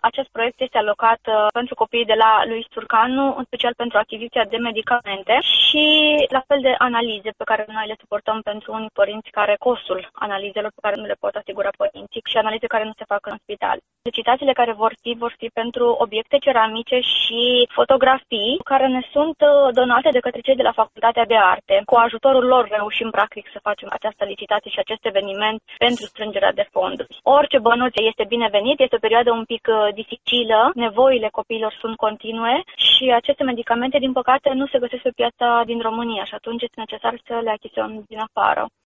Acest proiect este alocat pentru copiii de la Luis Turcanu, în special pentru achiziția de medicamente și la fel de analize pe care noi le suportăm pentru unii părinți care costul analizelor pe care nu le pot asigura părinții și analize care nu se fac în spital. Licitațiile care vor fi pentru obiecte ceramice și fotografii care ne sunt donate de către cei de la Facultatea de Arte. Cu ajutorul lor reușim practic să facem această licitație și acest eveniment pentru strângerea de fonduri. Orice bănuț este binevenit, este o perioadă un pic dificilă, nevoile copiilor sunt continue și aceste medicamente, din păcate, nu se găsesc pe piața din România și atunci este necesar să le achiziționăm din afară.